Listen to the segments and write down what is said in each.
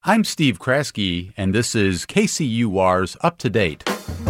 I'm Steve Kraske, and this is KCUR's Up to Date.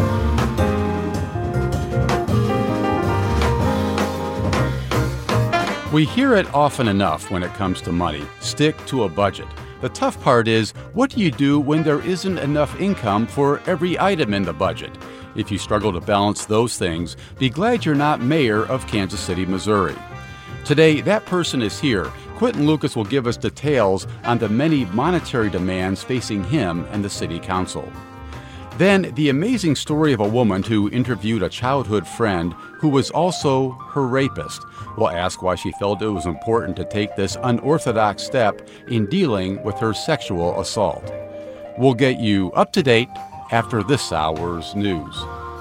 We hear it often enough when it comes to money. Stick to a budget. The tough part is, what do you do when there isn't enough income for every item in the budget? If you struggle to balance those things, be glad you're not mayor of Kansas City, Missouri. Today, that person is here. Quentin Lucas will give us details on the many monetary demands facing him and the city council. Then, the amazing story of a woman who interviewed a childhood friend who was also her rapist. We'll ask why she felt it was important to take this unorthodox step in dealing with her sexual assault. We'll get you up to date after this hour's news.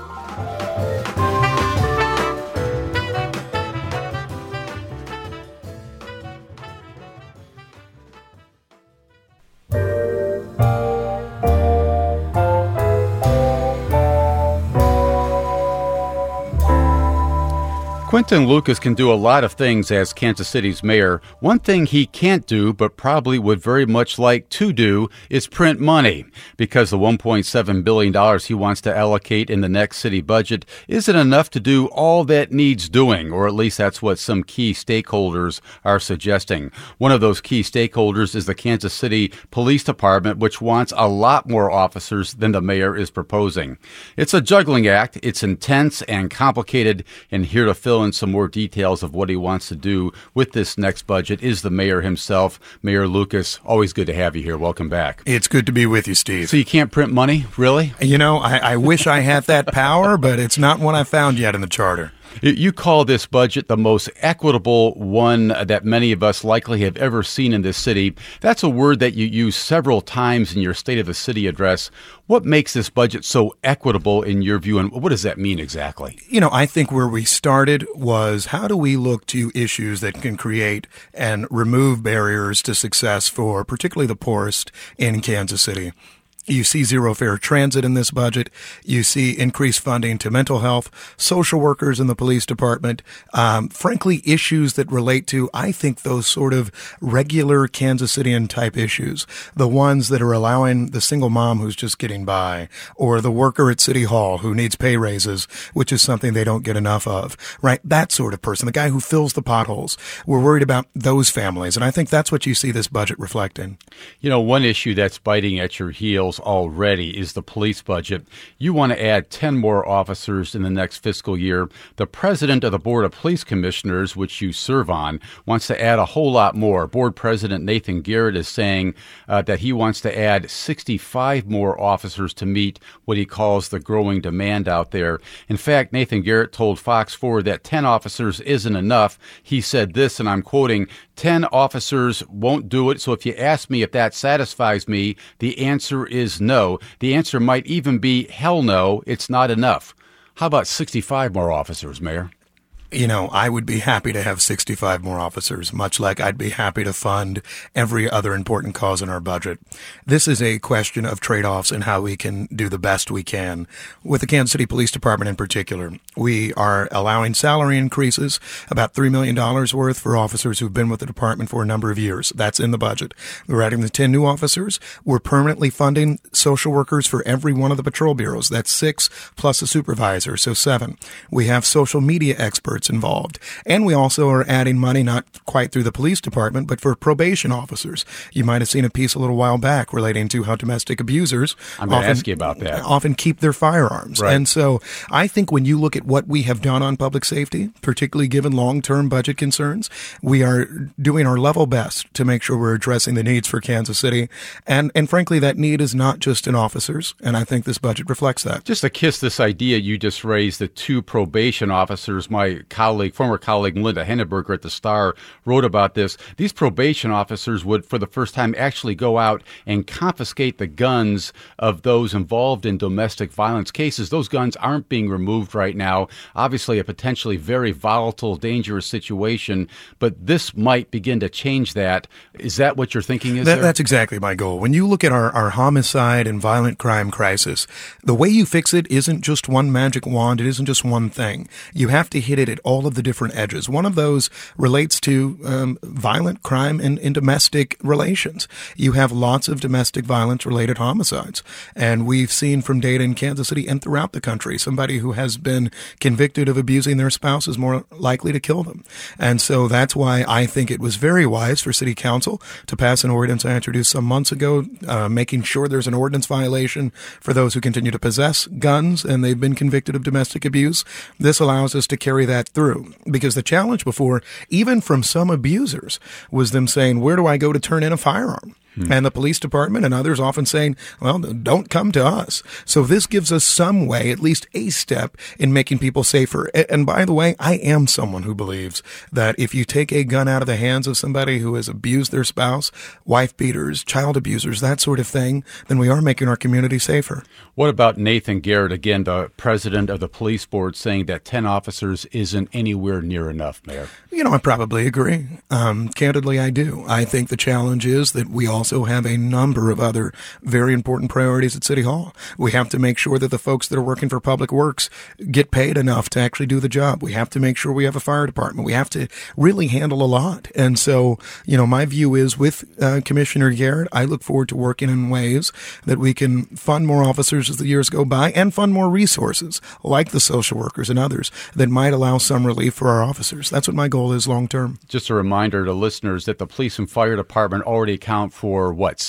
Quentin Lucas can do a lot of things as Kansas City's mayor. One thing he can't do, but probably would very much like to do, is print money, because the $1.7 billion he wants to allocate in the next city budget isn't enough to do all that needs doing, or at least that's what some key stakeholders are suggesting. One of those key stakeholders is the Kansas City Police Department, which wants a lot more officers than the mayor is proposing. It's a juggling act. It's intense and complicated, and here to fill in some more details of what he wants to do with this next budget is the mayor himself. Mayor Lucas, always good to have you here. Welcome back. It's good to be with you, Steve. So you can't print money, really? You know, I wish I had that power, but it's not one I found yet in the charter. You call this budget the most equitable one that many of us likely have ever seen in this city. That's a word that you use several times in your State of the City address. What makes this budget so equitable in your view, and what does that mean exactly? You know, I think where we started was, how do we look to issues that can create and remove barriers to success for particularly the poorest in Kansas City? You see zero fare transit in this budget. You see increased funding to mental health, social workers in the police department. Frankly, issues that relate to, I think, those sort of regular Kansas Cityan type issues. The ones that are allowing the single mom who's just getting by, or the worker at City Hall who needs pay raises, which is something they don't get enough of, right? That sort of person, the guy who fills the potholes. We're worried about those families. And I think that's what you see this budget reflecting. You know, one issue that's biting at your heels already is the police budget. You want to add 10 more officers in the next fiscal year. The president of the Board of Police Commissioners, which you serve on, wants to add a whole lot more. Board President Nathan Garrett is saying that he wants to add 65 more officers to meet what he calls the growing demand out there. In fact, Nathan Garrett told Fox 4 that 10 officers isn't enough. He said this, and I'm quoting, 10 officers won't do it, so if you ask me if that satisfies me, the answer is no. The answer might even be hell no, it's not enough. How about 65 more officers, Mayor? You know, I would be happy to have 65 more officers, much like I'd be happy to fund every other important cause in our budget. This is a question of trade-offs and how we can do the best we can. With the Kansas City Police Department in particular, we are allowing salary increases, about $3 million worth for officers who've been with the department for a number of years. That's in the budget. We're adding the 10 new officers. We're permanently funding social workers for every one of the patrol bureaus. That's 6 plus a supervisor, so 7. We have social media experts involved. And we also are adding money, not quite through the police department, but for probation officers. You might have seen a piece a little while back relating to how domestic abusers often keep their firearms. Right. And so I think when you look at what we have done on public safety, particularly given long-term budget concerns, we are doing our level best to make sure we're addressing the needs for Kansas City. And frankly, that need is not just in officers, and I think this budget reflects that. Just to kiss this idea you just raised, the 2 probation officers, my former colleague Melinda Henneberger at the Star wrote about this. These probation officers would, for the first time, actually go out and confiscate the guns of those involved in domestic violence cases. Those guns aren't being removed right now. Obviously, a potentially very volatile, dangerous situation, but this might begin to change that. Is that what you're thinking is there? That's exactly my goal. When you look at our homicide and violent crime crisis, the way you fix it isn't just one magic wand. It isn't just one thing. You have to hit it at at all of the different edges. One of those relates to violent crime in domestic relations. You have lots of domestic violence-related homicides, and we've seen from data in Kansas City and throughout the country, somebody who has been convicted of abusing their spouse is more likely to kill them. And so that's why I think it was very wise for City Council to pass an ordinance I introduced some months ago, making sure there's an ordinance violation for those who continue to possess guns and they've been convicted of domestic abuse. This allows us to carry that through, because the challenge before, even from some abusers, was them saying, where do I go to turn in a firearm? And the police department and others often saying, well, don't come to us. So this gives us some way, at least a step, in making people safer. And by the way, I am someone who believes that if you take a gun out of the hands of somebody who has abused their spouse, wife beaters, child abusers, that sort of thing, then we are making our community safer. What about Nathan Garrett, again, the president of the police board, saying that 10 officers isn't anywhere near enough, Mayor? I probably agree. Candidly, I do. I think the challenge is that we also have a number of other very important priorities at City Hall. We have to make sure that the folks that are working for Public Works get paid enough to actually do the job. We have to make sure we have a fire department. We have to really handle a lot. And so, my view is with Commissioner Garrett, I look forward to working in ways that we can fund more officers as the years go by and fund more resources like the social workers and others that might allow some relief for our officers. That's what my goal is long term. Just a reminder to listeners that the police and fire department already account for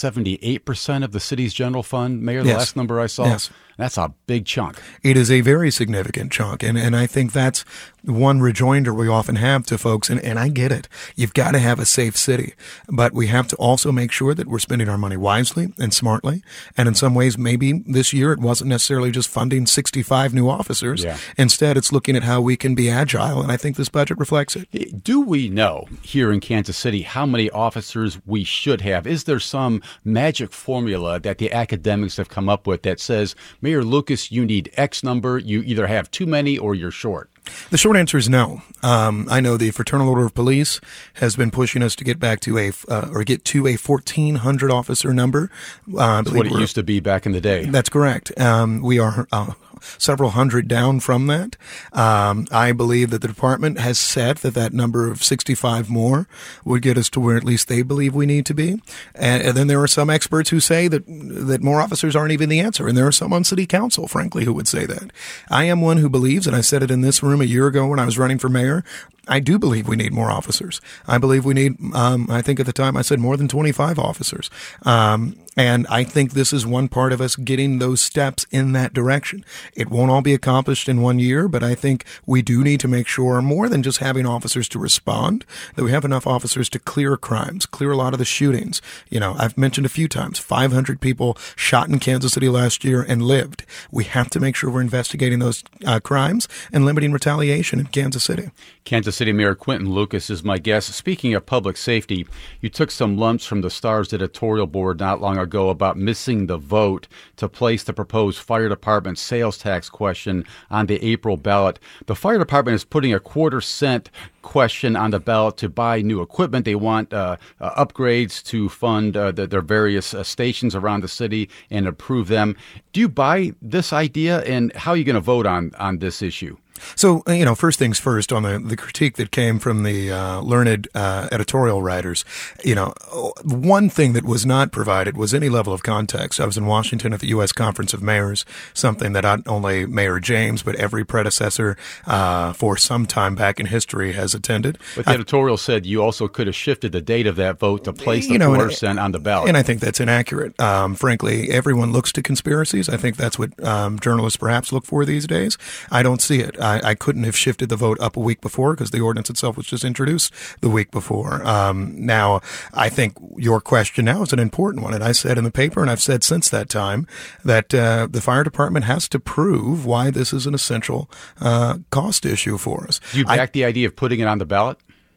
78% of the city's general fund, Mayor? The last number I saw? Yes. That's a big chunk. It is a very significant chunk. And I think that's one rejoinder we often have to folks. And I get it. You've got to have a safe city. But we have to also make sure that we're spending our money wisely and smartly. And in some ways, maybe this year it wasn't necessarily just funding 65 new officers. Yeah. Instead, it's looking at how we can be agile. And I think this budget reflects it. Do we know here in Kansas City how many officers we should have? Is there some magic formula that the academics have come up with that says, Mayor Lucas, you need X number, you either have too many or you're short? The short answer is no. I know the Fraternal Order of Police has been pushing us to get back to get to a 1,400 officer number. That's what it used to be back in the day. That's correct. We are several hundred down from that. I believe that the department has said that number of 65 more would get us to where at least they believe we need to be. And then there are some experts who say that more officers aren't even the answer. And there are some on city council, frankly, who would say that. I am one who believes, and I said it in this room a year ago when I was running for mayor, I do believe we need more officers. I believe we need, I think at the time I said more than 25 officers. And I think this is one part of us getting those steps in that direction. It won't all be accomplished in 1 year, but I think we do need to make sure, more than just having officers to respond, that we have enough officers to clear crimes, clear a lot of the shootings. I've mentioned a few times, 500 people shot in Kansas City last year and lived. We have to make sure we're investigating those crimes and limiting retaliation in Kansas City. Kansas City Mayor Quinton Lucas is my guest. Speaking of public safety, you took some lumps from the Star's editorial board not long ago about missing the vote to place the proposed fire department sales tax question on the April ballot. The fire department is putting a 1/4-cent question on the ballot to buy new equipment. They want upgrades to fund their various stations around the city and approve them. Do you buy this idea, and how are you going to vote on this issue? So, first things first, on the critique that came from the learned editorial writers, one thing that was not provided was any level of context. I was in Washington at the U.S. Conference of Mayors, something that not only Mayor James, but every predecessor for some time back in history has attended. But the editorial said you also could have shifted the date of that vote to place the 1/4 on the ballot. And I think that's inaccurate. Frankly, everyone looks to conspiracies. I think that's what journalists perhaps look for these days. I don't see it. I couldn't have shifted the vote up a week before because the ordinance itself was just introduced the week before. Now, I think your question now is an important one. And I said in the paper, and I've said since that time, that the fire department has to prove why this is an essential cost issue for us. Do you back the idea of putting it on the ballot?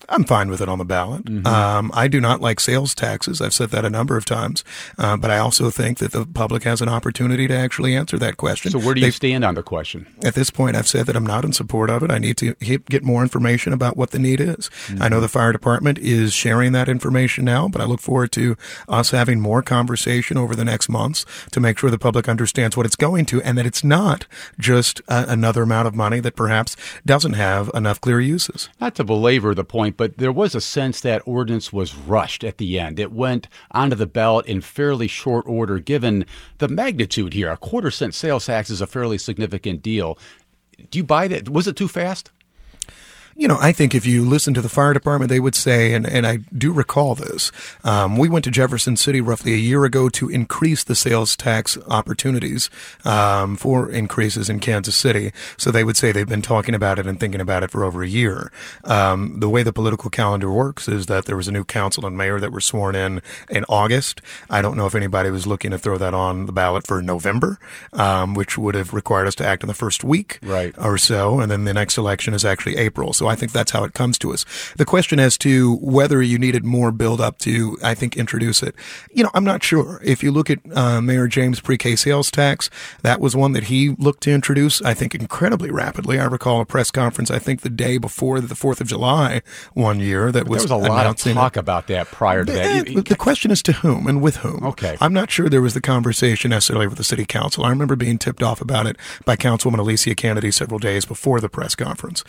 I'm fine with it on the ballot. I do not like sales taxes. I've said that a number of times. But I also think that the public has an opportunity to actually answer that question. So where do you stand on the question? At this point, I've said that I'm not in support of it. I need to get more information about what the need is. I know the fire department is sharing that information now, but I look forward to us having more conversation over the next months to make sure the public understands what it's going to and that it's not just another amount of money that perhaps doesn't have enough clear uses. Not to belabor the point, but there was a sense that ordinance was rushed at the end. It went onto the ballot in fairly short order, given the magnitude here. A 1/4-cent sales tax is a fairly significant deal. Do you buy that? Was it too fast? You know, I think if you listen to the fire department, they would say, and I do recall this, we went to Jefferson City roughly a year ago to increase the sales tax opportunities for increases in Kansas City. So they would say they've been talking about it and thinking about it for over a year. The way the political calendar works is that there was a new council and mayor that were sworn in August. I don't know if anybody was looking to throw that on the ballot for November, which would have required us to act in the first week or so. And then the next election is actually April. So I think that's how it comes to us. The question as to whether you needed more build up to, I think, introduce it, you know, I'm not sure. If you look at Mayor James' pre-K sales tax, that was one that he looked to introduce, I think, incredibly rapidly. I recall a press conference, I think, the day before the 4th of July one year that was there was a lot of talk about that prior to that. The question is to whom and with whom. Okay. I'm not sure there was the conversation necessarily with the city council. I remember being tipped off about it by Councilwoman Alicia Kennedy several days before the press conference.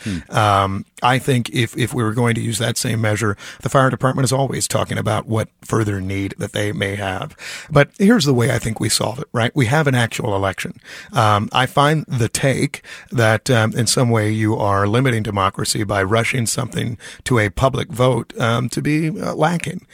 I think if we were going to use that same measure, the fire department is always talking about what further need that they may have. But here's the way I think we solve it, right? We have an actual election. I find the take that in some way you are limiting democracy by rushing something to a public vote to be lacking.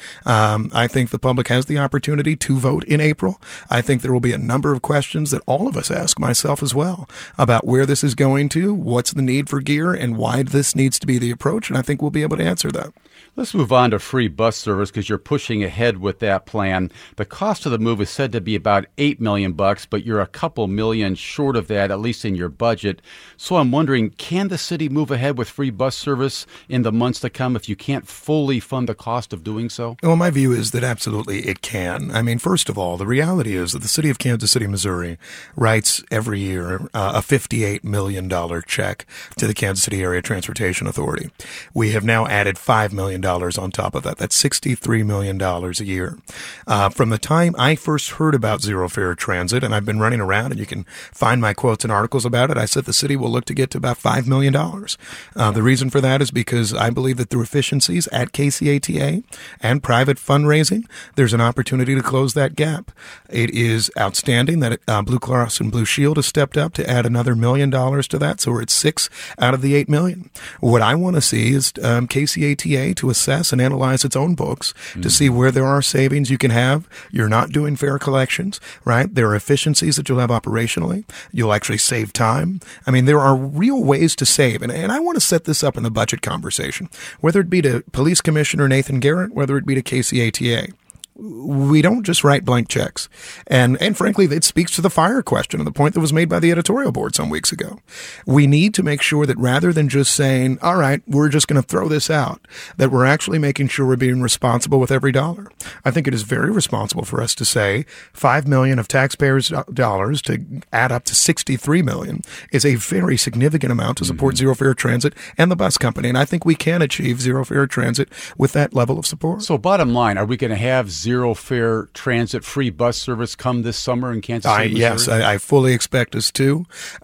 I think the public has the opportunity to vote in April. I think there will be a number of questions that all of us ask, myself as well, about where this is going to, what's the need for gear, and why this needs to be the approach. And I think we'll be able to answer that. Let's move on to free bus service because you're pushing ahead with that plan. The cost of the move is said to be about $8 million, but you're a couple million short of that, at least in your budget. So I'm wondering, can the city move ahead with free bus service in the months to come if you can't fully fund the cost of doing so? Well, my view is that absolutely it can. I mean, first of all, the reality is that the city of Kansas City, Missouri writes every year a $58 million check to the Kansas City Area Transportation Authority. We have now added $5 million on top of that. That's $63 million a year. From the time I first heard about zero fare transit, and I've been running around, and you can find my quotes and articles about it, I said the city will look to get to about $5 million. The reason for that is because I believe that through efficiencies at KCATA and private fundraising, there's an opportunity to close that gap. It is outstanding that Blue Cross and Blue Shield has stepped up to add another $1 million to that, so we're at 6 out of the 8 million. What I want to see is KCATA to assess and analyze its own books to see where there are savings you can have. You're not doing fare collections, right? There are efficiencies that you'll have operationally. You'll actually save time. I mean, there are real ways to save. And I want to set this up in the budget conversation, whether it be to Police Commissioner Nathan Garrett, whether it be to KCATA. We don't just write blank checks. And frankly, it speaks to the fire question and the point that was made by the editorial board some weeks ago. We need to make sure that rather than just saying, all right, we're just going to throw this out, that we're actually making sure we're being responsible with every dollar. I think it is very responsible for us to say $5 million of taxpayers' dollars to add up to $63 million is a very significant amount to support zero fare transit and the bus company. And I think we can achieve zero fare transit with that level of support. So bottom line, are we going to have zero fare transit free bus service come this summer in Kansas City, Missouri? Yes, I fully expect us to,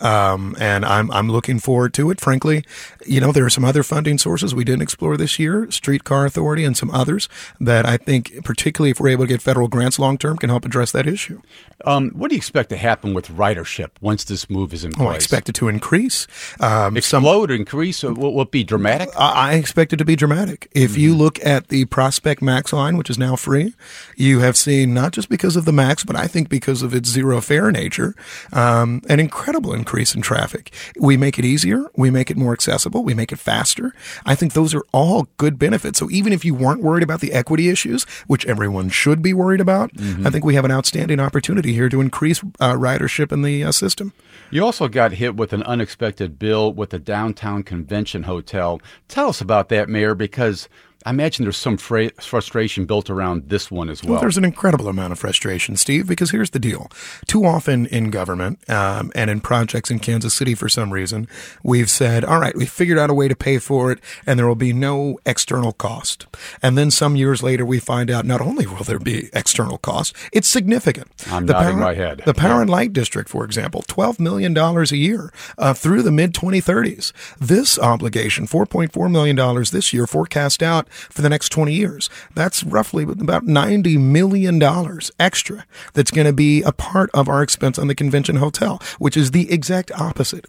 and I'm looking forward to it. Frankly, you know, there are some other funding sources we didn't explore this year, Streetcar Authority and some others that I think, particularly if we're able to get federal grants long term, can help address that issue. What do you expect to happen with ridership once this move is in place? I expect it to increase. Explode, increase? Will it be dramatic? I expect it to be dramatic. If you look at the Prospect Max line, which is now free, You have seen, not just because of the MAX, but I think because of its zero fare nature, an incredible increase in traffic. We make it easier. We make it more accessible. We make it faster. I think those are all good benefits. So even if you weren't worried about the equity issues, which everyone should be worried about, I think we have an outstanding opportunity here to increase ridership in the system. You also got hit with an unexpected bill with the Downtown Convention Hotel. Tell us about that, Mayor, because I imagine there's some frustration built around this one as well. There's an incredible amount of frustration, Steve, because here's the deal. Too often in government and in projects in Kansas City, for some reason, we've said, all right, we figured out a way to pay for it, and there will be no external cost. And then some years later, we find out not only will there be external cost, it's significant. I'm nodding my head. The Power and Light District, for example, $12 million a year through the mid-2030s. This obligation, $4.4 million this year, forecast out for the next 20 years. That's roughly about $90 million extra that's going to be a part of our expense on the convention hotel, which is the exact opposite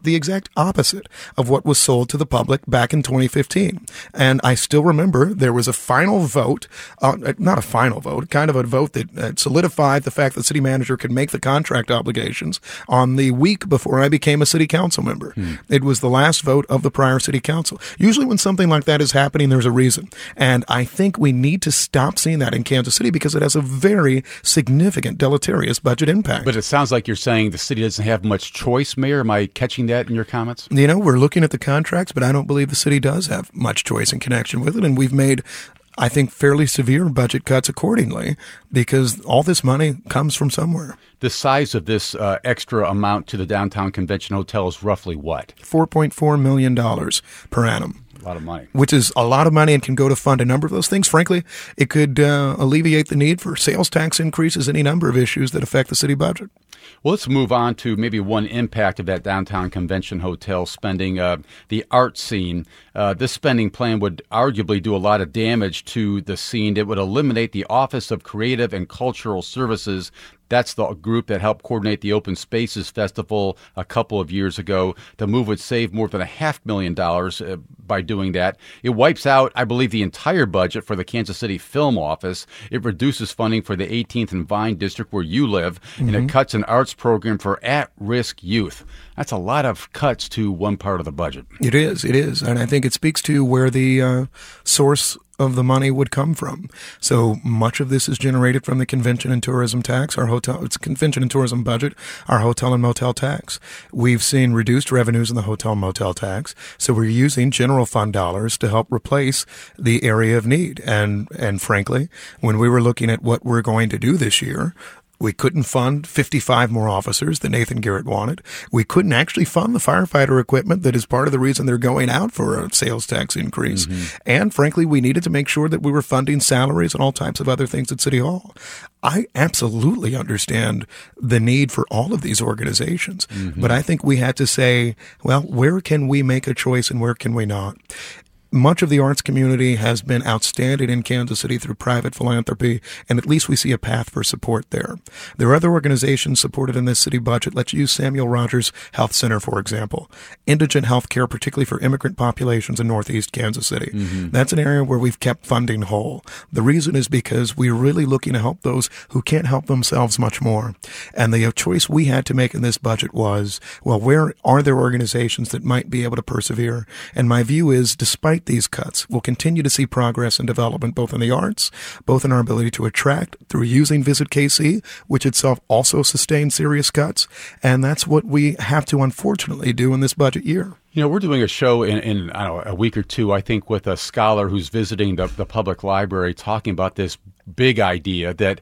of what was sold to the public back in 2015. And I still remember there was a final vote, not a final vote, kind of a vote that solidified the fact that the city manager could make the contract obligations on the week before I became a city council member. It was the last vote of the prior city council. Usually when something like that is happening, there's a reason. And I think we need to stop seeing that in Kansas City because it has a very significant deleterious budget impact. But it sounds like you're saying the city doesn't have much choice, Mayor. Am I catching that in your comments? You know, we're looking at the contracts, but I don't believe the city does have much choice in connection with it. And we've made, I think, fairly severe budget cuts accordingly because all this money comes from somewhere. The size of this extra amount to the Downtown Convention Hotel is roughly what? $4.4 million per annum. A lot of money. Which is a lot of money and can go to fund a number of those things. Frankly, it could alleviate the need for sales tax increases, any number of issues that affect the city budget. Well, let's move on to maybe one impact of that Downtown Convention Hotel spending, the art scene. This spending plan would arguably do a lot of damage to the scene. It would eliminate the Office of Creative and Cultural Services. That's the group that helped coordinate the Open Spaces Festival a couple of years ago. The move would save more than $500,000 by doing that. It wipes out, I believe, the entire budget for the Kansas City Film Office. It reduces funding for the 18th and Vine District where you live, and it cuts an arts program for at-risk youth. That's a lot of cuts to one part of the budget. It is. And I think it speaks to where the source of the money would come from. So much of this is generated from the convention and tourism tax, it's convention and tourism budget, our hotel and motel tax. We've seen reduced revenues in the hotel and motel tax. So we're using general fund dollars to help replace the area of need. And frankly, when we were looking at what we're going to do this year, we couldn't fund 55 more officers that Nathan Garrett wanted. We couldn't actually fund the firefighter equipment that is part of the reason they're going out for a sales tax increase. And frankly, we needed to make sure that we were funding salaries and all types of other things at City Hall. I absolutely understand the need for all of these organizations, but I think we had to say, well, where can we make a choice and where can we not? Much of the arts community has been outstanding in Kansas City through private philanthropy, and at least we see a path for support there. There are other organizations supported in this city budget. Let's use Samuel Rogers Health Center, for example. Indigent health care, particularly for immigrant populations in northeast Kansas City. That's an area where we've kept funding whole. The reason is because we're really looking to help those who can't help themselves much more. And the choice we had to make in this budget was, well, where are there organizations that might be able to persevere? And my view is, despite these cuts, we'll continue to see progress and development both in the arts, both in our ability to attract through using Visit KC, which itself also sustained serious cuts. And that's what we have to unfortunately do in this budget year. You know, we're doing a show in I don't know, a week or two, I think, with a scholar who's visiting the public library talking about this big idea that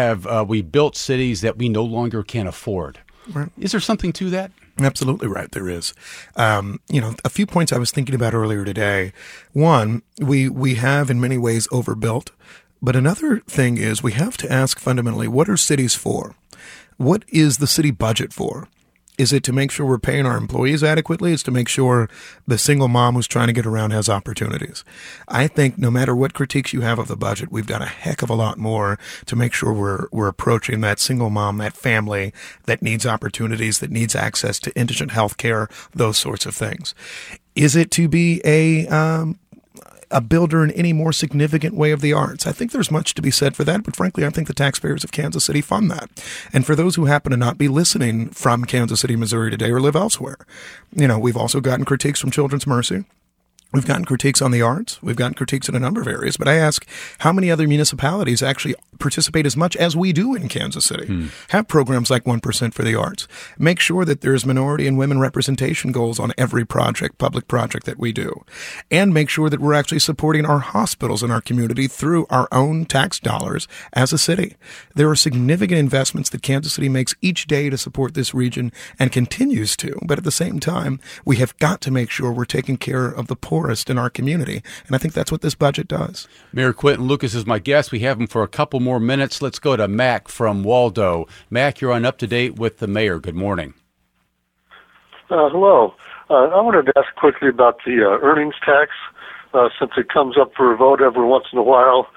we built cities that we no longer can afford. Right. Is there something to that? Absolutely right. There is. A few points I was thinking about earlier today. One, we have in many ways overbuilt, but another thing is we have to ask fundamentally, what are cities for? What is the city budget for? Is it to make sure we're paying our employees adequately? It's to make sure the single mom who's trying to get around has opportunities. I think no matter what critiques you have of the budget, we've done a heck of a lot more to make sure we're approaching that single mom, that family that needs opportunities, that needs access to indigent health care, those sorts of things. Is it to be a builder in any more significant way of the arts. I think there's much to be said for that, but frankly, I think the taxpayers of Kansas City fund that. And for those who happen to not be listening from Kansas City, Missouri today or live elsewhere, we've also gotten critiques from Children's Mercy. We've gotten critiques on the arts. We've gotten critiques in a number of areas. But I ask, how many other municipalities actually participate as much as we do in Kansas City? Have programs like 1% for the arts. Make sure that there's minority and women representation goals on every project, public project that we do. And make sure that we're actually supporting our hospitals in our community through our own tax dollars as a city. There are significant investments that Kansas City makes each day to support this region and continues to. But at the same time, we have got to make sure we're taking care of the poorest in our community. And I think that's what this budget does. Mayor Quinton Lucas is my guest. We have him for a couple more minutes. Let's go to Mac from Waldo. Mac, you're on Up to Date with the mayor. Good morning. Hello. I wanted to ask quickly about the earnings tax, since it comes up for a vote every once in a while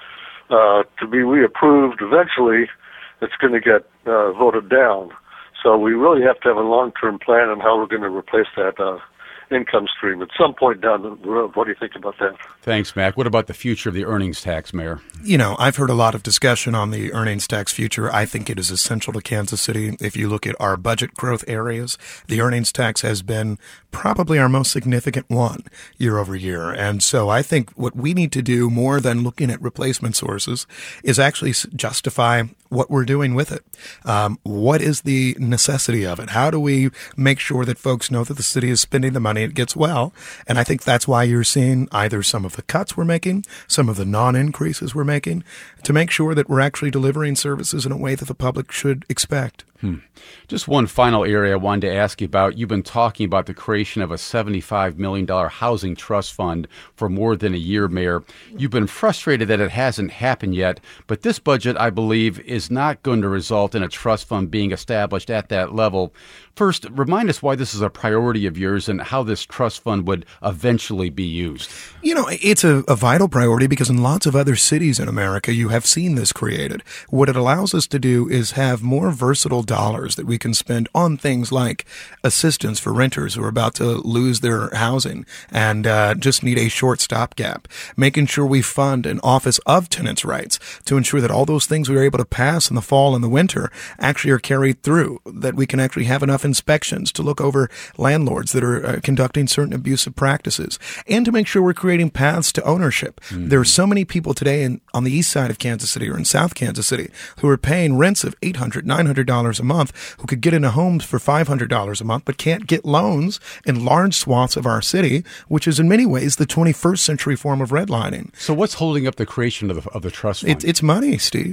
to be reapproved. Eventually, it's going to get voted down. So we really have to have a long-term plan on how we're going to replace that income stream at some point down the road. What do you think about that? Thanks, Mac. What about the future of the earnings tax, Mayor? I've heard a lot of discussion on the earnings tax future. I think it is essential to Kansas City. If you look at our budget growth areas, the earnings tax has been probably our most significant one year over year. And so I think what we need to do more than looking at replacement sources is actually justify what we're doing with it. What is the necessity of it? How do we make sure that folks know that the city is spending the money it gets well? And I think that's why you're seeing either some of the cuts we're making, some of the non-increases we're making, to make sure that we're actually delivering services in a way that the public should expect. Just one final area I wanted to ask you about. You've been talking about the creation of a $75 million housing trust fund for more than a year, Mayor. You've been frustrated that it hasn't happened yet, but this budget, I believe, is not going to result in a trust fund being established at that level. First, remind us why this is a priority of yours and how this trust fund would eventually be used. It's a vital priority because in lots of other cities in America, you have seen this created. What it allows us to do is have more versatile dollars that we can spend on things like assistance for renters who are about to lose their housing and just need a short stopgap, making sure we fund an office of tenants' rights to ensure that all those things we were able to pass in the fall and the winter actually are carried through, that we can actually have enough inspections to look over landlords that are conducting certain abusive practices, and to make sure we're creating paths to ownership. There are so many people today on the east side of Kansas City or in South Kansas City who are paying rents of $800, $900 a month, who could get into homes for $500 a month, but can't get loans in large swaths of our city, which is in many ways the 21st century form of redlining. So what's holding up the creation of the trust fund? It's money, Steve.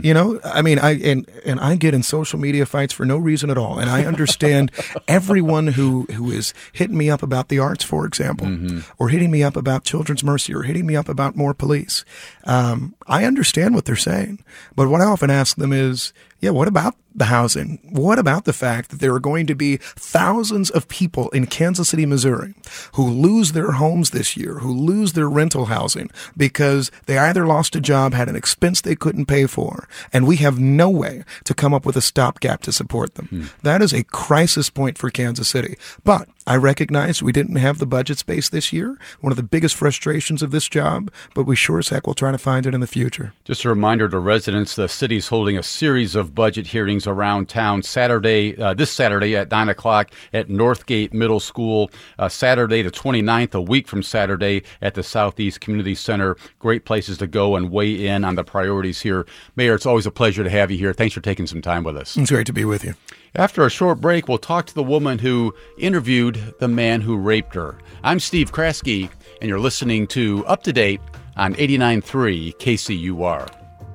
I get in social media fights for no reason at all, and I understand everyone who is hitting me up about the arts, for example, or hitting me up about Children's Mercy, or hitting me up about more police. I understand what they're saying, but what I often ask them is, what about the housing? What about the fact that there are going to be thousands of people in Kansas City, Missouri, who lose their homes this year, who lose their rental housing because they either lost a job, had an expense they couldn't pay for, and we have no way to come up with a stopgap to support them. That is a crisis point for Kansas City. But I recognize we didn't have the budget space this year, one of the biggest frustrations of this job, but we sure as heck will try to find it in the future. Just a reminder to residents, the city's holding a series of budget hearings around town this Saturday at 9 o'clock at Northgate Middle School, Saturday the 29th, a week from Saturday at the Southeast Community Center. Great places to go and weigh in on the priorities here. Mayor, it's always a pleasure to have you here. Thanks for taking some time with us. It's great to be with you. After a short break, we'll talk to the woman who interviewed the man who raped her. I'm Steve Kraske, and you're listening to Up to Date on 89.3 KCUR.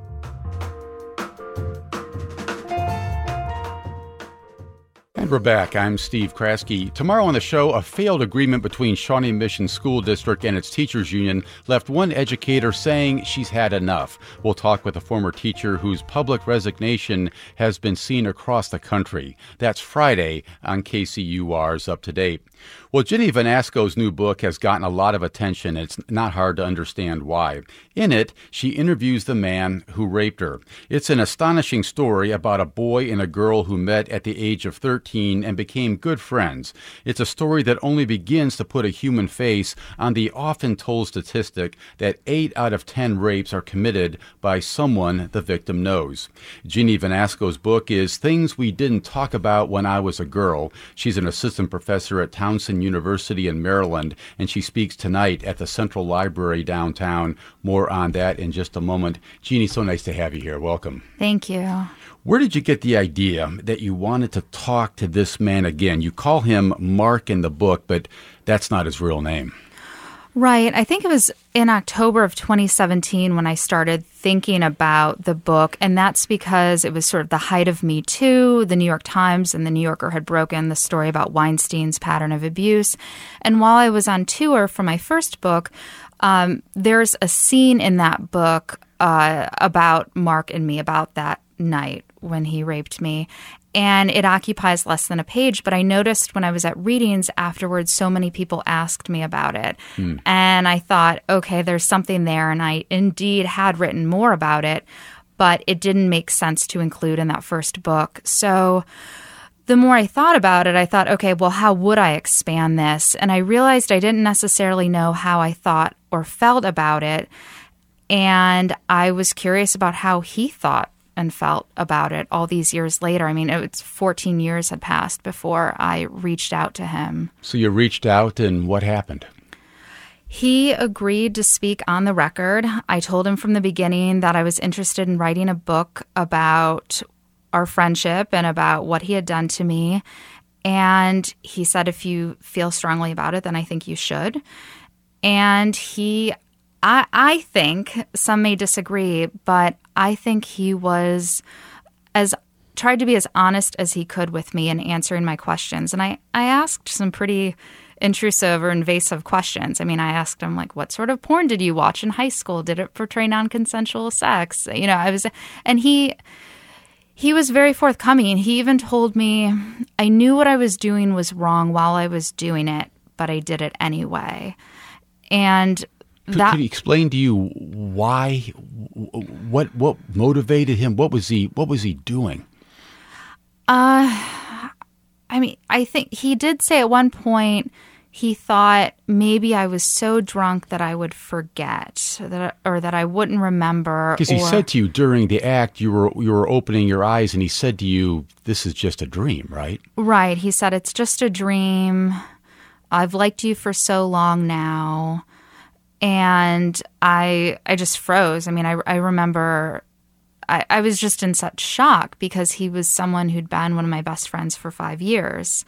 And we're back. I'm Steve Kraske. Tomorrow on the show, a failed agreement between Shawnee Mission School District and its teachers union left one educator saying she's had enough. We'll talk with a former teacher whose public resignation has been seen across the country. That's Friday on KCUR's Up to Date. Well, Ginny Vanasco's new book has gotten a lot of attention. It's not hard to understand why. In it, she interviews the man who raped her. It's an astonishing story about a boy and a girl who met at the age of 13 2013 and became good friends. It's a story that only begins to put a human face on the often told statistic that 8 out of 10 rapes are committed by someone the victim knows. Jeannie Vanasco's book is Things We Didn't Talk About When I Was a Girl. She's an assistant professor at Towson University in Maryland, and she speaks tonight at the Central Library downtown. More on that in just a moment. Jeannie, so nice to have you here. Welcome. Thank you. Where did you get the idea that you wanted to talk to this man again? You call him Mark in the book, but that's not his real name. Right. I think it was in October of 2017 when I started thinking about the book, and that's because it was sort of the height of Me Too. The New York Times and the New Yorker had broken the story about Weinstein's pattern of abuse. And while I was on tour for my first book, there's a scene in that book about Mark and me, about that night when he raped me. And it occupies less than a page, but I noticed when I was at readings afterwards, so many people asked me about it. And I thought, okay, there's something there. And I indeed had written more about it, but it didn't make sense to include in that first book. So the more I thought about it, I thought, okay, well, how would I expand this? And I realized I didn't necessarily know how I thought or felt about it. And I was curious about how he thought and felt about it all these years later. I mean, it's 14 years had passed before I reached out to him. So you reached out, and what happened? He agreed to speak on the record. I told him from the beginning that I was interested in writing a book about our friendship and about what he had done to me. And he said, if you feel strongly about it, then I think you should. And I think, some may disagree, but I think he tried to be as honest as he could with me in answering my questions. And I asked some pretty intrusive or invasive questions. I mean, I asked him, like, what sort of porn did you watch in high school? Did it portray non-consensual sex? You know, and he was very forthcoming. He even told me, I knew what I was doing was wrong while I was doing it, but I did it anyway. And could he explain to you why? What motivated him? What was he doing? I mean, I think he did say at one point he thought maybe I was so drunk that I would forget, or that I wouldn't remember. Because he said to you during the act, you were opening your eyes, and he said to you, "This is just a dream," right? Right. He said, "It's just a dream. I've liked you for so long now." And I just froze. I mean, I remember I was just in such shock because he was someone who'd been one of my best friends for 5 years.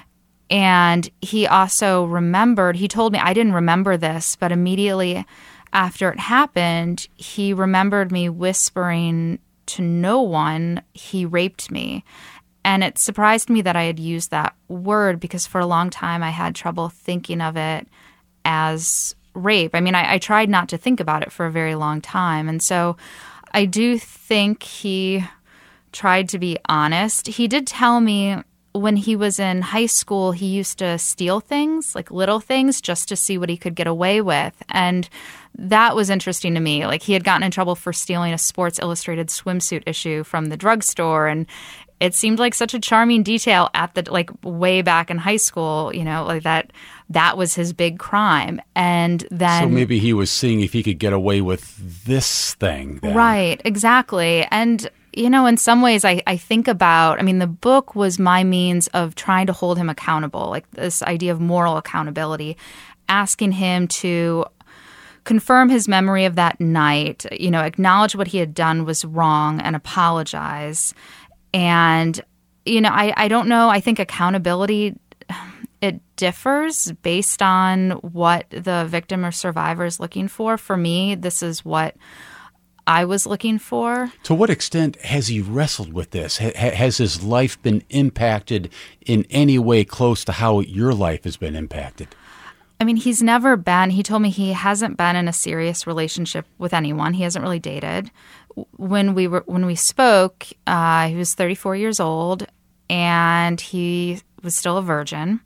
And he also remembered, he told me, I didn't remember this, but immediately after it happened, he remembered me whispering to no one he raped me. And it surprised me that I had used that word because for a long time I had trouble thinking of it as rape. I mean, I tried not to think about it for a very long time. And so I do think he tried to be honest. He did tell me when he was in high school, he used to steal things, like little things, just to see what he could get away with. And that was interesting to me. Like, he had gotten in trouble for stealing a Sports Illustrated swimsuit issue from the drugstore. And it seemed like such a charming detail at the, like, way back in high school, you know, like that was his big crime. And then, so maybe he was seeing if he could get away with this thing then. Right, exactly. And, you know, in some ways I think about, I mean, the book was my means of trying to hold him accountable, like this idea of moral accountability, asking him to confirm his memory of that night, you know, acknowledge what he had done was wrong and apologize. And, you know, I don't know. I think accountability, it differs based on what the victim or survivor is looking for. For me, this is what I was looking for. To what extent has he wrestled with this? Has his life been impacted in any way close to how your life has been impacted? I mean, he told me he hasn't been in a serious relationship with anyone. He hasn't really dated. When we spoke, he was 34 years old and he was still a virgin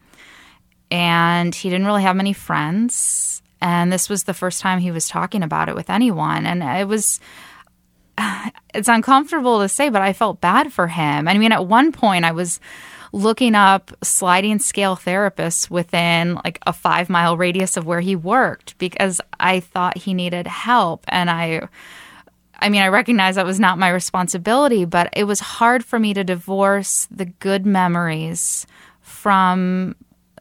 and he didn't really have many friends. And this was the first time he was talking about it with anyone. And it's uncomfortable to say, but I felt bad for him. I mean, at one point I was looking up sliding scale therapists within like a 5-mile radius of where he worked because I thought he needed help. And I recognize that was not my responsibility, but it was hard for me to divorce the good memories from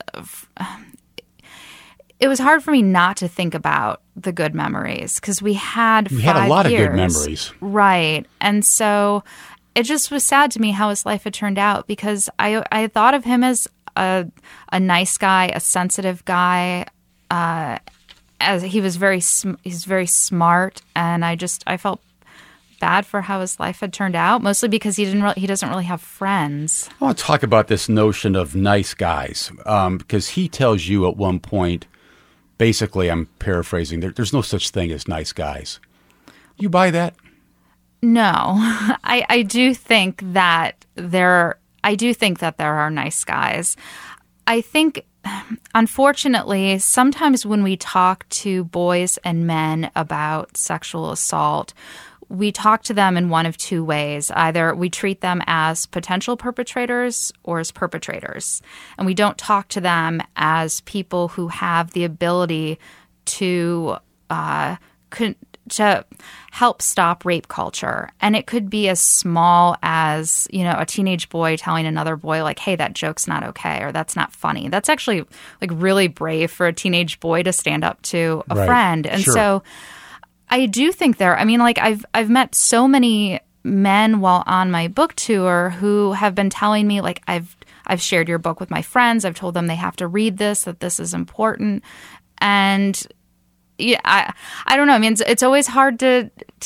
it was hard for me not to think about the good memories because we had 5 years. You had a lot of good memories. Right. And so it just was sad to me how his life had turned out because I thought of him as a nice guy, a sensitive guy, as he's very smart, and I felt bad for how his life had turned out, mostly because he doesn't really have friends. I want to talk about this notion of nice guys because he tells you at one point, basically, I'm paraphrasing, there's no such thing as nice guys. You buy that? No, I do think that there are nice guys. I think, unfortunately, sometimes when we talk to boys and men about sexual assault, we talk to them in one of two ways. Either we treat them as potential perpetrators or as perpetrators. And we don't talk to them as people who have the ability to help stop rape culture. And it could be as small as, a teenage boy telling another boy, like, hey, that joke's not okay, or that's not funny. That's actually like really brave for a teenage boy to stand up to a friend. And so I do think I've met so many men while on my book tour who have been telling me, like, I've shared your book with my friends. I've told them they have to read this, that this is important. And yeah, I don't know. I mean, it's always hard to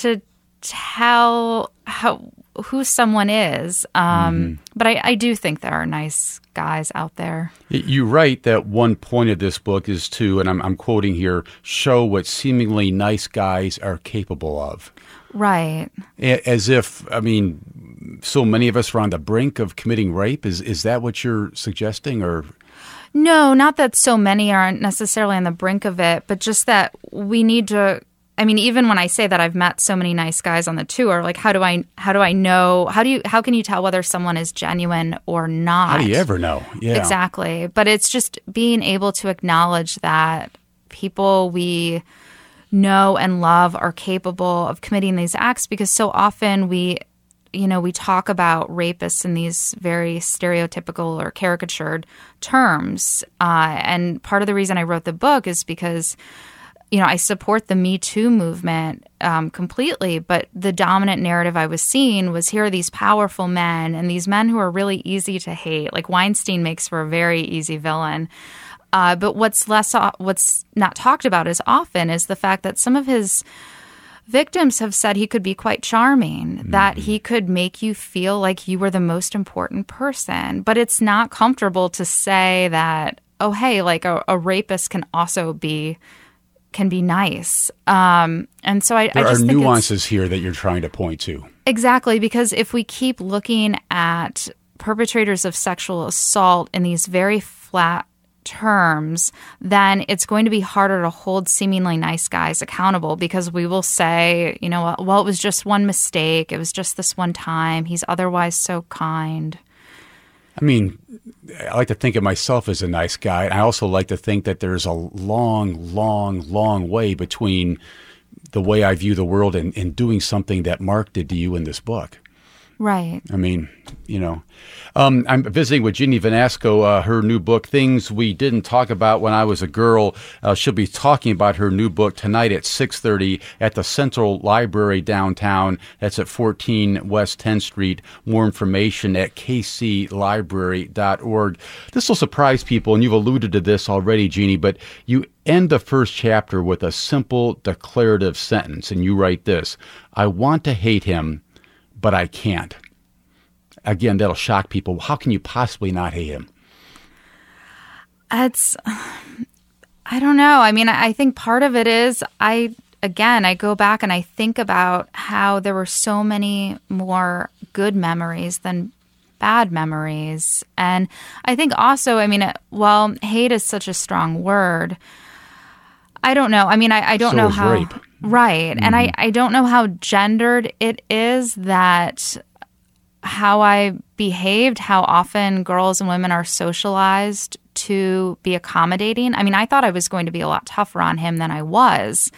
tell who someone is. But I do think there are nice guys out there. You write that one point of this book is to, and I'm quoting here, show what seemingly nice guys are capable of. Right. As if, so many of us are on the brink of committing rape. Is that what you're suggesting, or? No, not that so many aren't necessarily on the brink of it, but just that we need to. Even when I say that I've met so many nice guys on the tour, like how do I know? How can you tell whether someone is genuine or not? How do you ever know? Yeah, exactly. But it's just being able to acknowledge that people we know and love are capable of committing these acts, because so often we talk about rapists in these very stereotypical or caricatured terms. And part of the reason I wrote the book is because I support the Me Too movement completely, but the dominant narrative I was seeing was here are these powerful men, and these men who are really easy to hate. Like Weinstein makes for a very easy villain. But what's not talked about as often is the fact that some of his victims have said he could be quite charming, that he could make you feel like you were the most important person. But it's not comfortable to say that, oh, hey, like a rapist can also be nice. And so I just think there are nuances here that you're trying to point to. Exactly, because if we keep looking at perpetrators of sexual assault in these very flat terms, then it's going to be harder to hold seemingly nice guys accountable, because we will say, well, it was just one mistake. It was just this one time. He's otherwise so kind. I like to think of myself as a nice guy. I also like to think that there's a long, long, long way between the way I view the world and doing something that Mark did to you in this book. Right. I'm visiting with Jeannie Vanasco, her new book, Things We Didn't Talk About When I Was a Girl. She'll be talking about her new book tonight at 6:30 at the Central Library downtown. That's at 14 West 10th Street. More information at kclibrary.org. This will surprise people, and you've alluded to this already, Jeannie, but you end the first chapter with a simple declarative sentence, and you write this: I want to hate him, but I can't. Again, that'll shock people. How can you possibly not hate him? I don't know. I think part of it is I go back and I think about how there were so many more good memories than bad memories. And I think also, while hate is such a strong word, I don't know. I don't know how. Rape. Right. Mm-hmm. And I don't know how gendered it is that how I behaved, how often girls and women are socialized to be accommodating. I mean, I thought I was going to be a lot tougher on him than I was.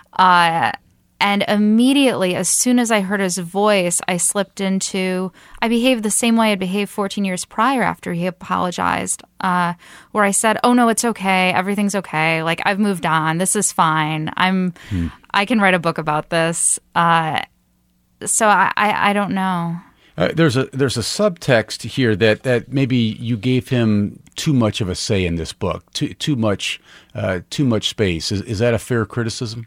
And immediately, as soon as I heard his voice, I behaved the same way I'd behaved 14 years prior after he apologized, where I said, oh, no, it's okay. Everything's okay. Like, I've moved on. This is fine. I can write a book about this. So I don't know. There's a subtext here that maybe you gave him too much of a say in this book, too much space. Is that a fair criticism?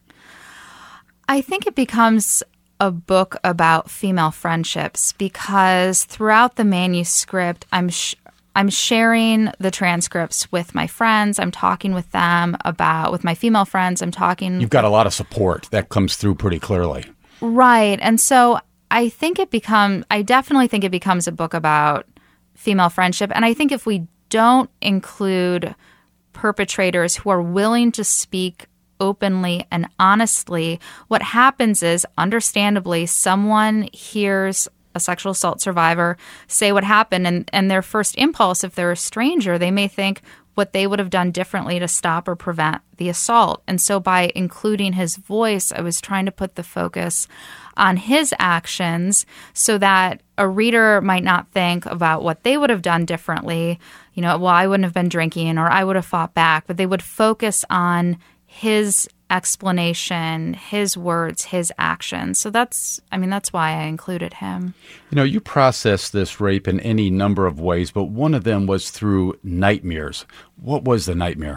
I think it becomes a book about female friendships because throughout the manuscript, I'm sharing the transcripts with my friends. I'm talking with them with my female friends. I'm talking. You've got a lot of support that comes through pretty clearly. Right. And so I definitely think it becomes a book about female friendship. And I think if we don't include perpetrators who are willing to speak openly and honestly, what happens is, understandably, someone hears a sexual assault survivor say what happened, and their first impulse, if they're a stranger, they may think what they would have done differently to stop or prevent the assault. And so by including his voice, I was trying to put the focus on his actions so that a reader might not think about what they would have done differently. Well, I wouldn't have been drinking or I would have fought back, but they would focus on his explanation, his words, his actions. So that's why I included him. You processed this rape in any number of ways, but one of them was through nightmares. What was the nightmare?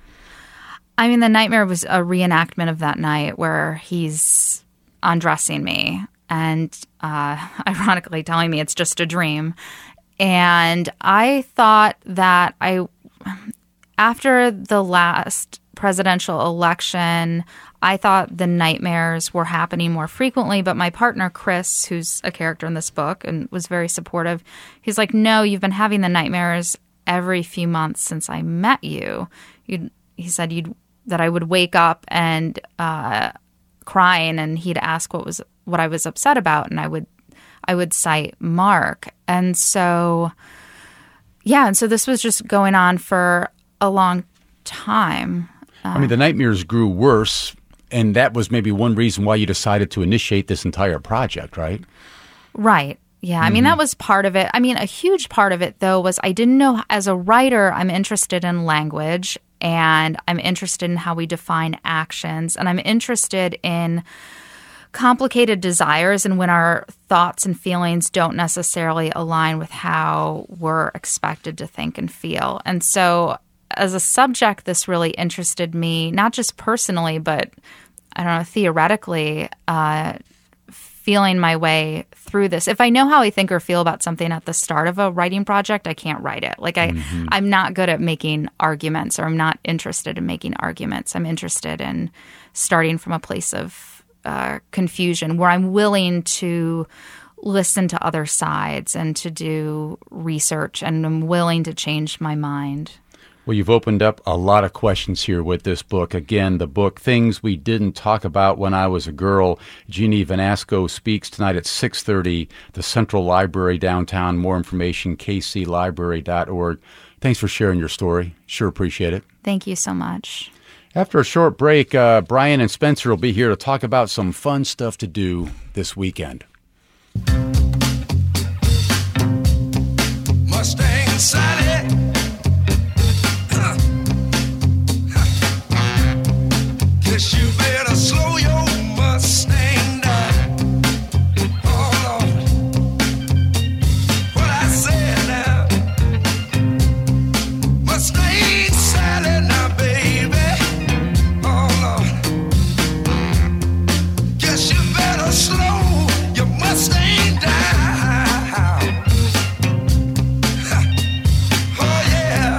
The nightmare was a reenactment of that night where he's undressing me and ironically telling me it's just a dream. And I thought that after the last presidential election, I thought the nightmares were happening more frequently, but my partner, Chris, who's a character in this book and was very supportive, he's like, no, you've been having the nightmares every few months since I met you. He said that I would wake up and crying, and he'd ask what I was upset about, and I would cite Mark. And so this was just going on for a long time. The nightmares grew worse, and that was maybe one reason why you decided to initiate this entire project, right? Right. Yeah. Mm-hmm. That was part of it. A huge part of it, though, was I didn't know, as a writer, I'm interested in language, and I'm interested in how we define actions, and I'm interested in complicated desires and when our thoughts and feelings don't necessarily align with how we're expected to think and feel. And so as a subject, this really interested me, not just personally, but theoretically, feeling my way through this. If I know how I think or feel about something at the start of a writing project, I can't write it. I'm not good at making arguments, or I'm not interested in making arguments. I'm interested in starting from a place of confusion where I'm willing to listen to other sides and to do research, and I'm willing to change my mind. Well, you've opened up a lot of questions here with this book. Again, the book, Things We Didn't Talk About When I Was a Girl. Jeannie Vanasco speaks tonight at 6:30, the Central Library downtown. More information, kclibrary.org. Thanks for sharing your story. Sure appreciate it. Thank you so much. After a short break, Brian and Spencer will be here to talk about some fun stuff to do this weekend. Mustang Sally. Guess you better slow your Mustang down. Oh, Lord. What I said now. Mustang Sally now, baby. Oh, Lord. Guess you better slow your Mustang down. Oh, yeah.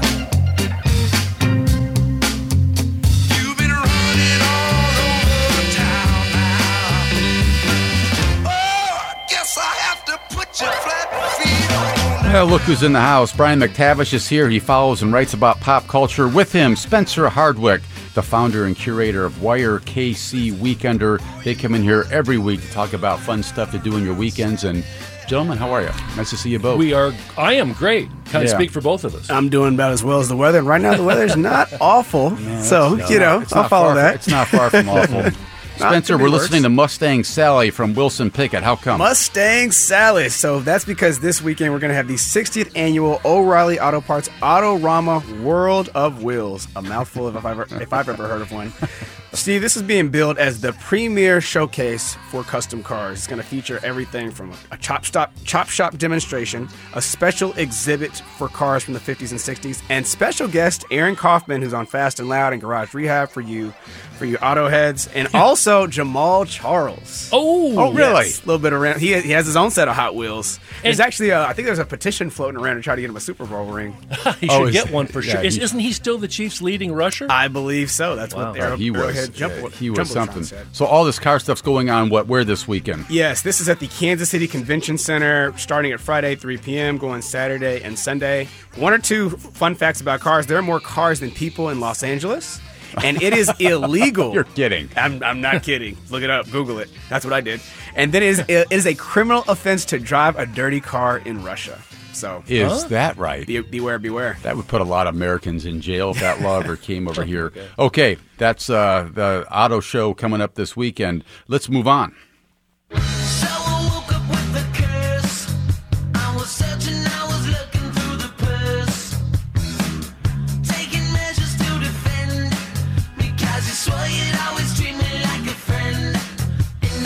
You've been running all over town now. Oh, I guess I have to put your flat feet on. Well, look who's in the house. Brian McTavish is here. He follows and writes about pop culture. With him, Spencer Hardwick, the founder and curator of Wire KC Weekender. They come in here every week to talk about fun stuff to do in your weekends. And Gentlemen, how are you? Nice to see you both. I am great. Kind of Yeah. speak for both of us. I'm doing about as well as the weather. And right now, the weather's not awful. So, I'll follow that. It's not far from awful. Spencer, could be we're worse. listening to Mustang Sally from Wilson Pickett. How come? Mustang Sally. So that's because this weekend we're going to have the 60th annual O'Reilly Auto Parts Autorama World of Wheels. A mouthful if I've ever heard of one. Steve, this is being billed as the premier showcase for custom cars. It's going to feature everything from a chop shop demonstration, a special exhibit for cars from the 50s and 60s, and special guest Aaron Kaufman, who's on Fast and Loud and Garage Rehab for you auto heads, and also Jamal Charles. Oh, really? Yes, a little bit around. He has his own set of Hot Wheels. There's actually, I think there's a petition floating around to try to get him a Super Bowl ring. He Oh, should is- get one for yeah, sure. Isn't he still the Chiefs' leading rusher? I believe so. That's Wow. what they're He was Jumbotron something. said. So all this car stuff's going on where this weekend? Yes, this is at the Kansas City Convention Center, starting at Friday, 3 p.m., going Saturday and Sunday. One or two fun facts about cars. There are more cars than people in Los Angeles, and it is illegal. You're kidding. I'm not kidding. Look it up. Google it. That's what I did. And then it is a criminal offense to drive a dirty car in Russia. So Is that right? beware, beware. That would put a lot of Americans in jail if that law ever came over here. Okay, that's the auto show coming up this weekend. Let's move on. So I woke up with a curse. I was searching, I was looking through the purse, taking measures to defend, because you swore you'd always treat me like a friend, and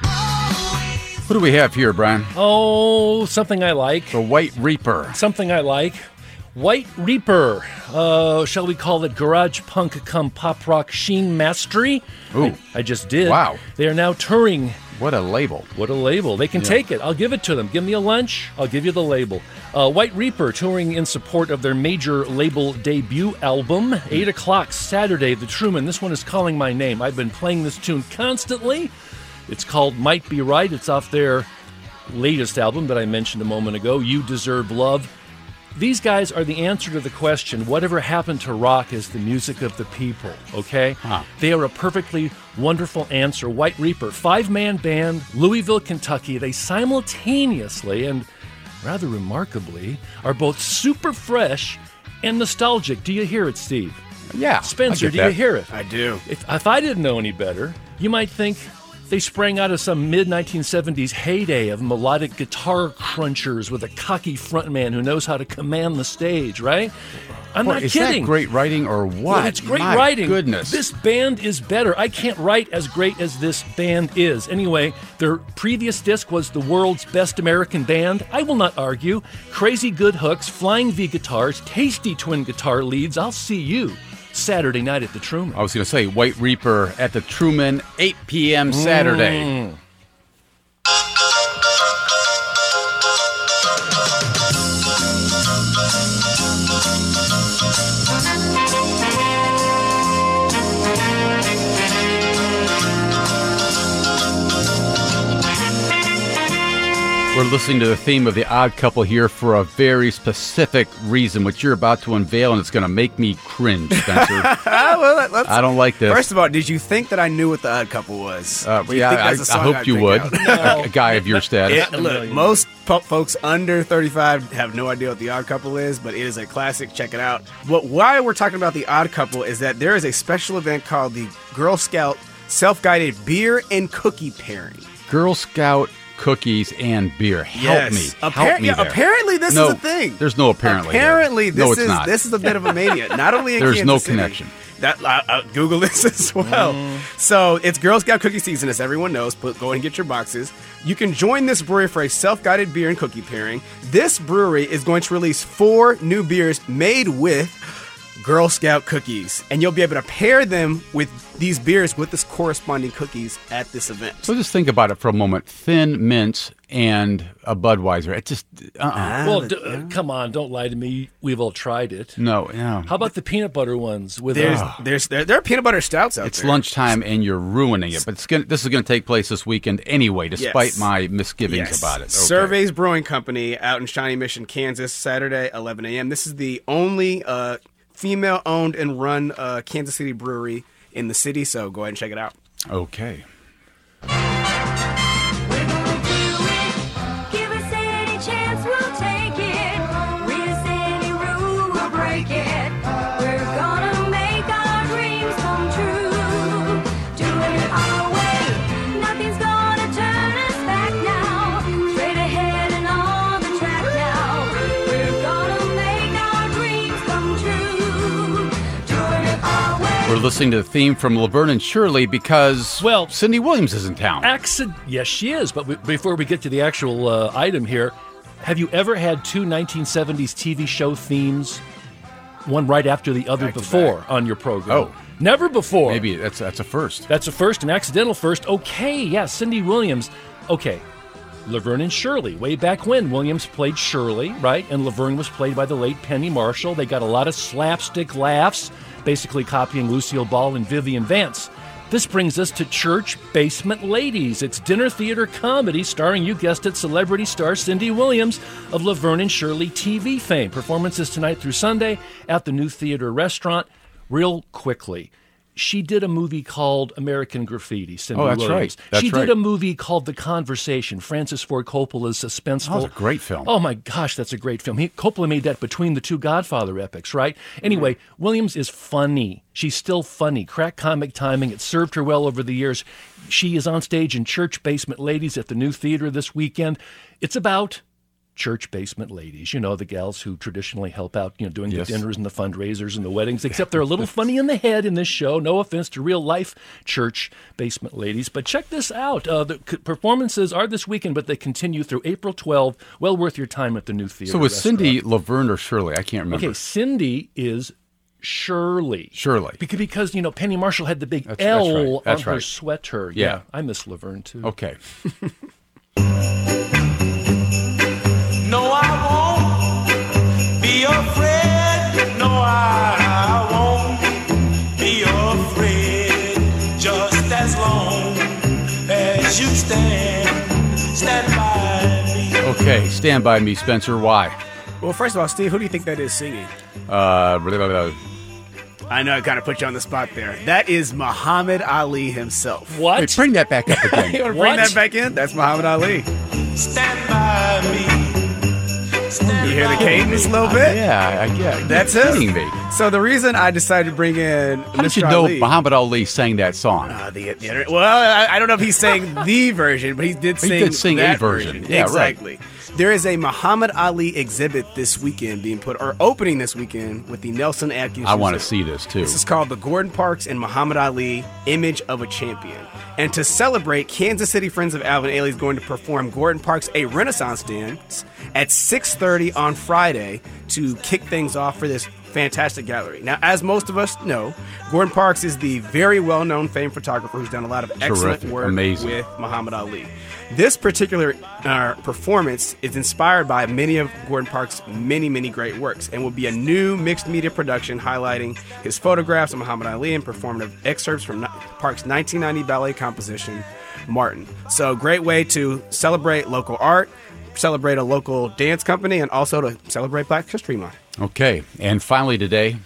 I always. Who do we have here, Brian? Oh, something I like. The White Reaper. Something I like. White Reaper. Shall we call it garage punk come pop rock sheen mastery? Ooh. I just did. Wow. They are now touring. What a label. What a label. They can take it. I'll give it to them. Give me a lunch. I'll give you the label. White Reaper touring in support of their major label debut album. 8 o'clock Saturday, The Truman. This one is calling my name. I've been playing this tune constantly. It's called Might Be Right. It's off their latest album that I mentioned a moment ago, You Deserve Love. These guys are the answer to the question, whatever happened to rock is the music of the people, okay? They are a perfectly wonderful answer. White Reaper, 5-man band, Louisville, Kentucky. They simultaneously and rather remarkably are both super fresh and nostalgic. Do you hear it, Steve? Yeah. Spencer, I get do that. you hear it? I do. If I didn't know any better, you might think they sprang out of some mid-1970s heyday of melodic guitar crunchers with a cocky frontman who knows how to command the stage, right? I'm Boy, not is kidding. that great writing or what? Well, it's great My writing. Goodness. This band is better. I can't write as great as this band is. Anyway, their previous disc was the world's best American band. I will not argue. Crazy good hooks, flying V guitars, tasty twin guitar leads. I'll see you Saturday night at the Truman. I was going to say White Reaper at the Truman, 8 p.m. Saturday. We're listening to the theme of The Odd Couple here for a very specific reason, which you're about to unveil, and it's going to make me cringe, Spencer. I don't like this. First of all, did you think that I knew what the Odd Couple was? Do you think that's a I song hoped I'd you pick would. out? A guy of your status. Look, most folks under 35 have no idea what the Odd Couple is, but it is a classic. Check it out. Why we're talking about the Odd Couple is that there is a special event called the Girl Scout Self-Guided Beer and Cookie Pairing. Girl Scout cookies and beer. Help me. Help me there. Apparently this No, is a thing. there's no apparently there. Apparently No, this it's not. this is a bit of a mania. Not only in There's Kansas no City. connection. That Google this as well. So it's Girl Scout cookie season, as everyone knows. Go ahead and get your boxes. You can join this brewery for a self-guided beer and cookie pairing. This brewery is going to release 4 new beers made with Girl Scout cookies, and you'll be able to pair them with these beers with this corresponding cookies at this event. So just think about it for a moment. Thin Mints and a Budweiser. It just, Well, come on, don't lie to me. We've all tried it. No. How about the peanut butter ones? With there are peanut butter stouts out It's there. lunchtime and you're ruining it. But this is going to take place this weekend anyway, despite Yes. my misgivings Yes. about it. Okay. Surveys Brewing Company out in Shawnee Mission, Kansas, Saturday, 11 a.m. This is the only female-owned and run Kansas City brewery in the city, so go ahead and check it out. Okay. We're gonna do it. Give us listening to the theme from Laverne and Shirley because, Well, Cindy Williams is in town. Yes, she is. But before we get to the actual item here, have you ever had two 1970s TV show themes, one right after the other before on your program? Oh. Never before. Maybe that's a first. That's a first, an accidental first. Okay, yeah, Cindy Williams. Okay, Laverne and Shirley. Way back when, Williams played Shirley, right? And Laverne was played by the late Penny Marshall. They got a lot of slapstick laughs, basically copying Lucille Ball and Vivian Vance. This brings us to Church Basement Ladies. It's dinner theater comedy starring, you guessed it, celebrity star Cindy Williams of Laverne and Shirley TV fame. Performances tonight through Sunday at the New Theater Restaurant. Real quickly, she did a movie called American Graffiti, Cindy Oh, that's Williams. right. That's she right. did a movie called The Conversation, Francis Ford Coppola's suspenseful. Oh, that's a great film. Oh, my gosh, that's a great film. Coppola made that between the two Godfather epics, right? Anyway, Williams is funny. She's still funny. Crack comic timing. It served her well over the years. She is on stage in Church Basement Ladies at the New Theater this weekend. It's about church basement ladies, you know, the gals who traditionally help out, you know, doing Yes. the dinners and the fundraisers and the weddings, except they're a little funny in the head in this show. No offense to real life church basement ladies. But check this out. The performances are this weekend, but they continue through April 12. Well worth your time at the New Theater So was Restaurant. Cindy Laverne or Shirley? I can't remember. Okay, Cindy is Shirley. Shirley. Because you know, Penny Marshall had the big That's L right. That's on her right. sweater. Yeah. I miss Laverne, too. Okay. No, I won't be afraid. No, I won't be afraid. Just as long as you stand by me. Okay. Stand by me, Spencer. Why? Well, first of all, Steve, who do you think that is singing? Blah, blah, blah. I know I kind of put you on the spot there. That is Muhammad Ali himself. What? Wait, bring that back up You again. want to bring What? that back in? That's Muhammad Ali. Stand by me. Stand You hear the by cadence a me. little bit? Yeah, I get. That's You're it. kidding me. So the reason I decided to bring in How did Mr. you know Ali, Muhammad Ali sang that song? I don't know if he sang the version, but he did He sing, did sing a that version. Yeah, right. exactly. There is a Muhammad Ali exhibit this weekend being put, or opening this weekend with the Nelson Atkins. I want to Museum. see this too. This is called the Gordon Parks and Muhammad Ali Image of a Champion. And to celebrate, Kansas City Friends of Alvin Ailey is going to perform Gordon Parks a Renaissance dance at 6:30 on Friday to kick things off for this fantastic gallery. Now, as most of us know, Gordon Parks is the very well-known famed photographer who's done a lot of excellent Terrific. work Amazing. with Muhammad Ali. This particular performance is inspired by many of Gordon Parks' many, many great works and will be a new mixed media production highlighting his photographs of Muhammad Ali and performative excerpts from Parks' 1990 ballet composition, Martin. So, great way to celebrate local art, celebrate a local dance company, and also to celebrate Black History Month. Okay, and finally today,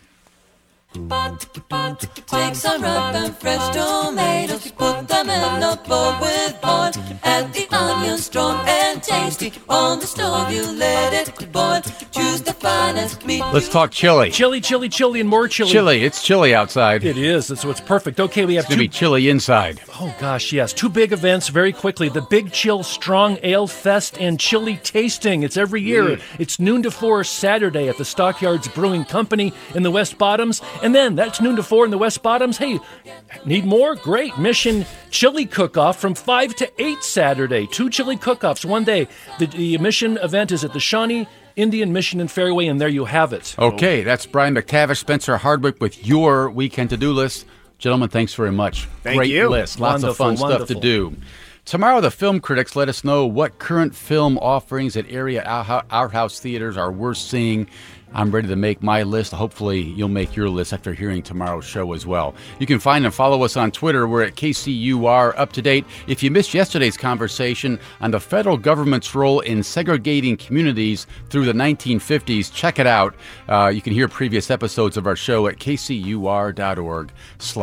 Take some ripe fresh tomatoes, put them in a bowl with oil. Add the onions strong and tasty. On the stove you let it boil. Choose the finest meat. let's talk chili. Chili, chili, chili, and more chili. Chili, it's chilly outside. It is. That's what's perfect. Okay, we have It's gonna be two. chilly inside. Oh gosh, yes. Two big events very quickly. The Big Chill Strong Ale Fest and Chili Tasting. It's every year. It's noon to 4 Saturday at the Stockyards Brewing Company in the West Bottoms. And then that's noon to 4 in the West Bottoms. Hey, need more? Great. Mission Chili Cook-Off from 5 to 8 Saturday. 2 chili cook-offs one day. The Mission event is at the Shawnee Indian Mission and Fairway, and there you have it. Okay, that's Brian McTavish, Spencer Hardwick with your weekend to-do list. Gentlemen, thanks very much. Thank Great you. list. Lots of fun Wonderful, stuff to wonderful. do. Tomorrow, the film critics let us know what current film offerings at area Our House theaters are worth seeing. I'm ready to make my list. Hopefully, you'll make your list after hearing tomorrow's show as well. You can find and follow us on Twitter. We're at KCUR Up to Date. If you missed yesterday's conversation on the federal government's role in segregating communities through the 1950s, check it out. You can hear previous episodes of our show at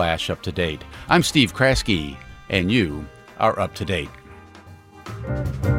kcur.org/up-to-date. I'm Steve Kraske, and you are up to date.